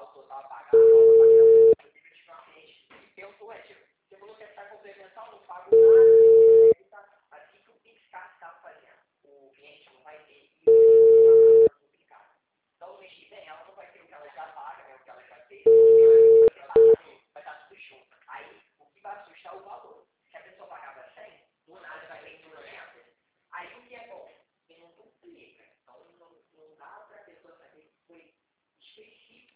autor estava pagando, inclusive eu tive uma cliente que pensou, você falou que está complementar, não pago nada, assim que o Pixcar está fazendo. O cliente não vai ter isso duplicado. Então, no mês que vem, ela não vai ter o que ela já paga, o que ela já fez, vai estar tudo junto. Aí, o que vai assustar é o valor.